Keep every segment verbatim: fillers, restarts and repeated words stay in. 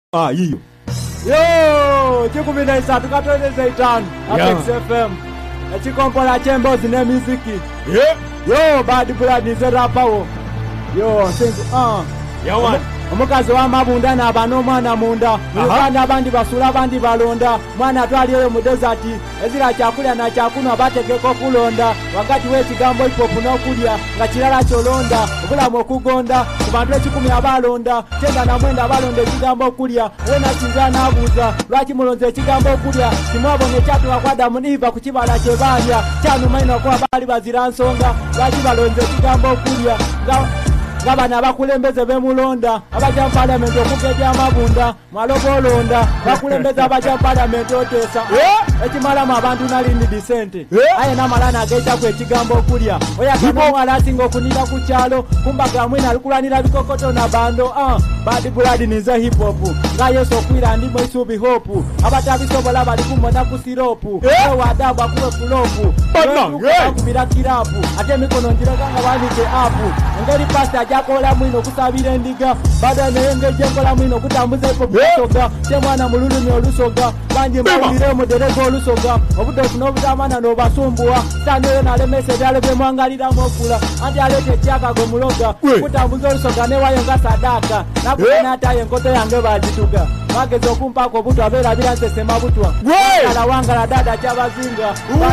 Ah, hiyo. Yo, chikumi na isatu katweze zeitani Apex F M. Echikompola chembozi ne muziki. Yeah. Yo, Bad Blood is a rapper. Yo, think ah. Yeah, man. Omukazi wa mabunda na bano mwana munda mulukanda abandi basula abandi balonda mwana atwaliyo mu desert ezira kyakulya na kyakuno abategeko kulonda wakati we kigambo hip-hop n'okulya nga kirala kyolonda obulamu okugonda ku bantu ekikumi abalonda kyenda na mwenda abalonda ekigambo okulya wena kinza n'abuuza lwaki mulonze ekigambo okulya kimwabo ng'ekyatuka kwa Adamu ne Eva ku kibala kye baalya kyanumaina kuba baali bazira nsonga lwaki balonze ekigambo okulya nga Gabana bakulembeze bemulonda abaja parliament okugejja amabunda mwalobolonda bakulembeze abaja parliament otesa ekimala mu abantu nali ndi decent aye namalana ageja ku ekigambo okulya oyagana mwala asinga okunira ku kyalo kumbaga mwina alikulanira bikokoto na bando ah Bad Blood niza hip hop ngayo sokwira ndi mu isubi hope abatabisobola bali kumona ku siropu ewe adabu akuwe fulopu kubira kirapu ate mikono njira kanga banike apu ngeri pasta jakola mwino kusabira endiga bada nenge jengola mwino kutambuza ipo busoga temwana mululumi olusoga banje mbire mu derego olusoga obudofu n'obutamana no basumbuwa tane na lemese byale bemwangalira mokula andi alete kyaka go muloga kutambuza olusoga ne wayo nga sadaka nakuna ataye nkoto yange badituga bagezo kumpako butu abera bilanse sema butwa ala wangala dada chabazinga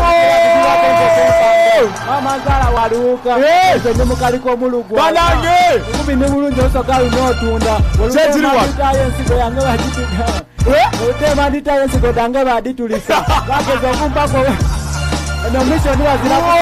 mama zala waluka ezo ndemukaliko mulugwa balange kubi ne mulunje osoka unotunda olutema nditaye nsigo yange badituga olutema nditaye nsigo dange baditulisa bagezo kumpako eno mission wazira